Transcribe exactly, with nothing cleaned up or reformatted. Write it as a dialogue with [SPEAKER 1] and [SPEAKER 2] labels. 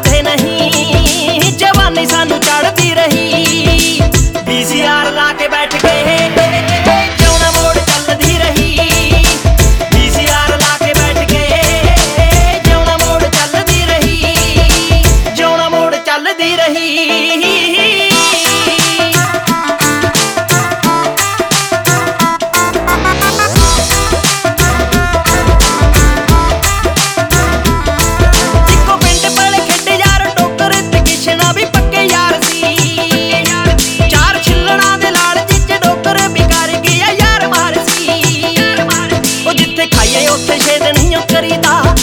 [SPEAKER 1] ਮੁੜਦੇ ਨਹੀਂ, ਜਵਾਨੀ ਸਾਨੂੰ ਚੜਦੀ ਰਹੀ। ਵੀਸੀਆਰ ਲਾ ਕੇ ਬੈਠ ਗਏ, ਕਿਉਂ ਨਾ ਮੋੜ ਚੱਲਦੀ ਰਹੀ। ਵੀਸੀਆਰ ਲਾ ਕੇ ਬੈਠ ਗਏ, ਕਿਉਂ ਨਾ ਮੋੜ ਚੱਲਦੀ ਰਹੀ, ਜਿਉਂ ਨਾ ਮੋੜ ਚੱਲਦੀ ਰਹੀ। ਉੱਥੇ ਛੇਦ ਨਹੀਂ ਕਰੀਦਾ।